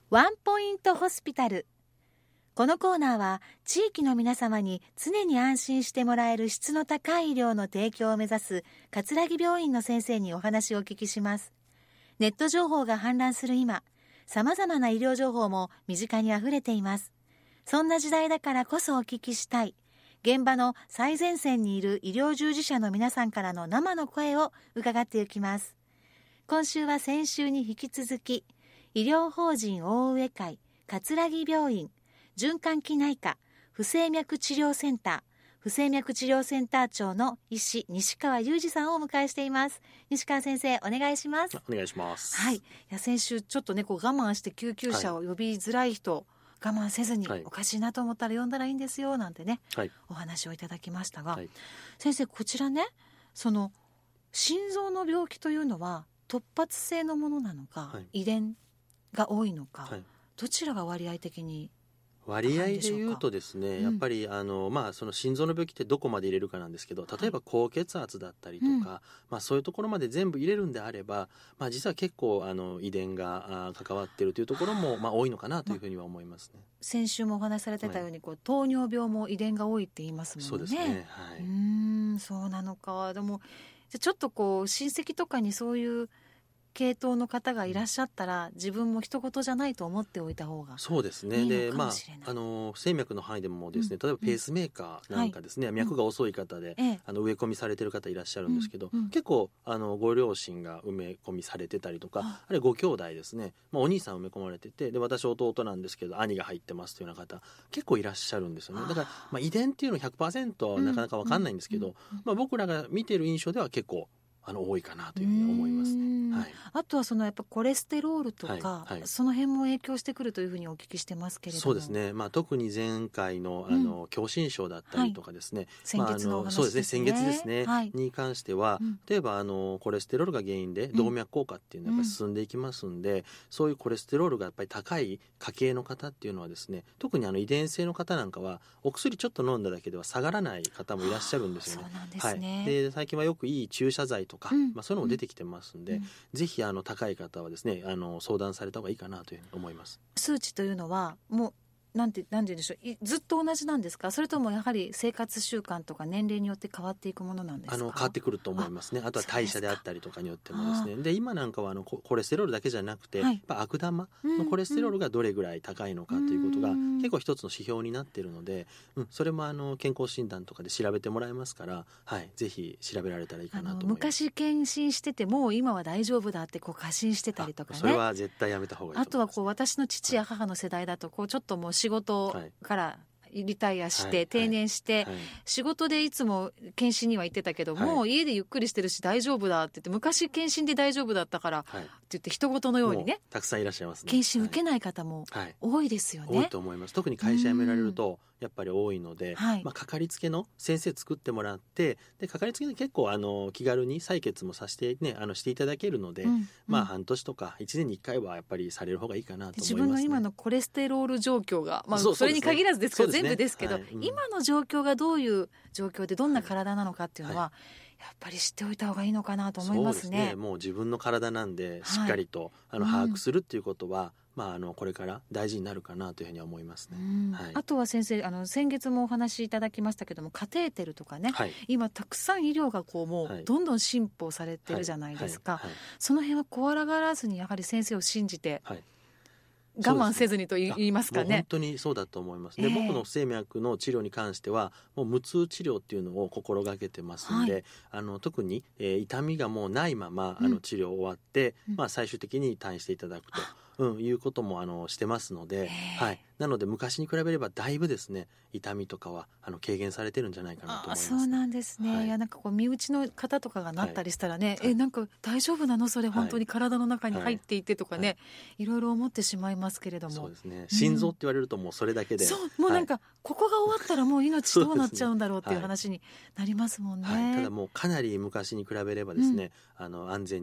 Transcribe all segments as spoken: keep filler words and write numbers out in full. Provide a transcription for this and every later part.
ワンポイントホスピタル。このコーナーは地域の皆様に常に安心してもらえる質の高い医療の提供を目指す葛城病院の先生にお話をお聞きします。ネット情報が氾濫する今、さまざまな医療情報も身近にあふれています。そんな時代だからこそお聞きしたい、現場の最前線にいる医療従事者の皆さんからの生の声を伺っていきます。今週は先週に引き続き、医療法人大上会葛城病院循環器内科不整脈治療センター不整脈治療センター長の医師西川裕二さんをお迎えしています。西川先生、お願いします。 お願いします。 はい、いや先週ちょっとねこう我慢して救急車を呼びづらい人、はい、我慢せずに、はい、おかしいなと思ったら呼んだらいいんですよなんてね、はい、お話をいただきましたが、はい、先生こちらね、その心臓の病気というのは突発性のものなのか、はい、遺伝が多いのか、はい、どちらが割合的に割合で言うとですね、うん、やっぱりあの、まあ、その心臓の病気ってどこまで入れるかなんですけど、例えば高血圧だったりとか、うんまあ、そういうところまで全部入れるんであれば、まあ、実は結構あの遺伝が関わっているというところも、まあ、多いのかなというふうには思いますね。 先週もお話しされてたように、はい、こう糖尿病も遺伝が多いって言いますもんね。 そうですね、はい、 うーんそうなのか。でもじゃちょっとこう親戚とかにそういう系統の方がいらっしゃったら、自分も人事じゃないと思っておいた方がいいのかもしれない。そうですね。で、まあ、 あの不整脈の範囲でもですね、うん、例えばペースメーカーなんかですね、うん、脈が遅い方で、うん、あの植え込みされてる方いらっしゃるんですけど、うん、結構あのご両親が埋め込みされてたりとか、うん、あるいはご兄弟ですね、まあ、お兄さん埋め込まれてて、で私弟なんですけど兄が入ってますというような方結構いらっしゃるんですよね。だから、まあ、遺伝っていうのは ひゃくパーセント はなかなか分かんないんですけど、うんまあ、僕らが見てる印象では結構あの多いかなというふうに思いますね。はい、あとはそのやっぱコレステロールとか、はいはい、その辺も影響してくるというふうにお聞きしてますけれども。 そうですね、まあ、特に前回 の, あの、うん、狭心症だったりとかですね、はい、 先月のお話ですね、 まあ、あのそうですね先月ですね、 はい、 に関しては、うん、例えばあのコレステロールが原因で動脈硬化っていうのが進んでいきますんで、うん、そういうコレステロールがやっぱり高い家系の方っていうのはですね、特にあの遺伝性の方なんかはお薬ちょっと飲んだだけでは下がらない方もいらっしゃるんですよね。 そうなんですね、 はい、で最近はよくいい注射剤とか、うんまあ、そういうのも出てきてますんで、うん、ぜひあの高い方はですねあの相談された方がいいかなというふうに思います。 数値というのはもうなんて、なんて言うんでしょう、ずっと同じなんですか、それともやはり生活習慣とか年齢によって変わっていくものなんですか。 あの変わってくると思いますね。 あ, あとは代謝であったりとかによってもですね。で今なんかはあのコレステロールだけじゃなくて、はい、やっぱ悪玉のコレステロールがどれぐらい高いのかということが結構一つの指標になっているので、うん、それもあの健康診断とかで調べてもらえますから、はい、ぜひ調べられたらいいかなと思います。 昔検診しててもう今は大丈夫だってこう過信してたりとかね、 それは絶対やめた方がいいと思います。 あとはこう私の父や母の世代だとこうちょっともう仕事、はいからリタイアして、はい、定年して、はい、仕事でいつも検診には行ってたけど、はい、もう家でゆっくりしてるし大丈夫だって言って、昔検診で大丈夫だったから、はい、って言って人事のようにねたくさんいらっしゃいますね。 検診受けない方も多いですよね、 はい、多いと思います。特に会社辞められるとやっぱり多いので、はいまあ、かかりつけの先生作ってもらって、でかかりつけで結構あの気軽に採血もさせて、ね、あのしていただけるので、うんまあ、半年とかいちねんにいっかいはやっぱりされる方がいいかなと思います、ね、 自分の今のコレステロール状況が、まあ、そ, それに限らずですけど、全部ですけど、はいうん、今の状況がどういう状況でどんな体なのかっていうのは、はい、やっぱり知っておいた方がいいのかなと思いますね。 そうですね、もう自分の体なんでしっかりと、はい、あの把握するっていうことは、うんまあ、あのこれから大事になるかなというふうには思いますね、はい、 あとは先生あの先月もお話しいただきましたけども、カテーテルとかね、はい、今たくさん医療がこうもうどんどん進歩されてるじゃないですか、はいはいはい、その辺は怖がらずにやはり先生を信じて、はい我慢せずにと言いますかね。 本当にそうだと思います。で、えー、僕の不整脈の治療に関してはもう無痛治療っていうのを心がけてますんで、はい、あの特に、えー、痛みがもうないまま、うん、あの治療終わって、うんまあ、最終的に退院していただくと、うん、いうこともあのしてますので、はい、なので昔に比べればだいぶですね痛みとかはあの軽減されてるんじゃないかなと思います、ね、 そうなんですね、はい、いやなんかこう身内の方とかがなったりしたらね、はい、えなんか大丈夫なのそれ本当に体の中に入っていてとかね、はいはい、いろいろ思ってしまいますけれども。 そうですね、心臓って言われるともうそれだけで、 うん、そうもうなんか、はい、ここが終わったらもう命どうなっちゃうんだろうっていう話になりますもんね、 はいはい、ただもうかなり昔に比べればですね、うん、あの安全に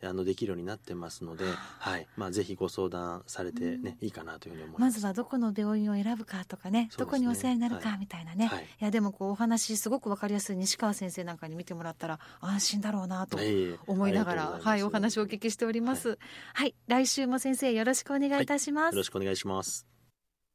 あのできるようになってますので、はいまあ、ぜひご相談されて、ねうん、いいかなというふうに思います。 まずはどこの病院を選ぶかとか ね, ねどこにお世話になるかみたいなね、はい、いやでもこうお話すごく分かりやすい西川先生なんかに見てもらったら安心だろうなと思いながら、はいはい、お話をお聞きしております、はいはい、来週も先生よろしくお願いいたします、はい、 よろしくお願いします。